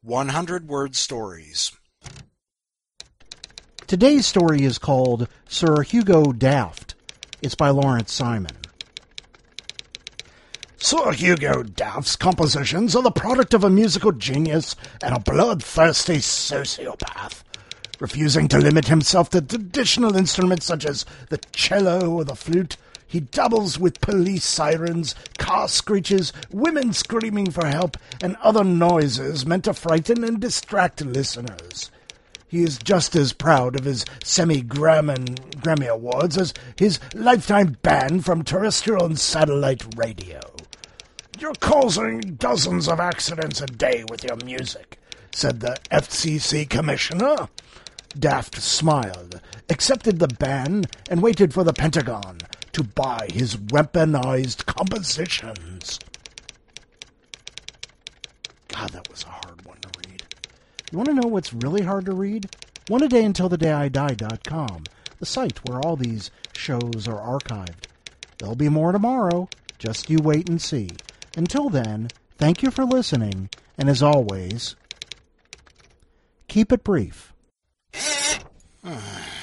100-word stories. Today's story is called Sir Hugo Daft. It's by Lawrence Simon. Sir Hugo Daft's compositions are the product of a musical genius and a bloodthirsty sociopath. Refusing to limit himself to traditional instruments such as the cello or the flute, he dabbles with police sirens, car screeches, women screaming for help, and other noises meant to frighten and distract listeners. He is just as proud of his Grammy Awards as his lifetime ban from terrestrial and satellite radio. "You're causing dozens of accidents a day with your music," said the FCC commissioner. Daft smiled, accepted the ban, and waited for the Pentagon to buy his weaponized compositions. God, that was a hard one to read. You want to know what's really hard to read? OneADayUntilTheDayIDie.com, the site where all these shows are archived. There'll be more tomorrow. Just you wait and see. Until then, thank you for listening, and as always, keep it brief.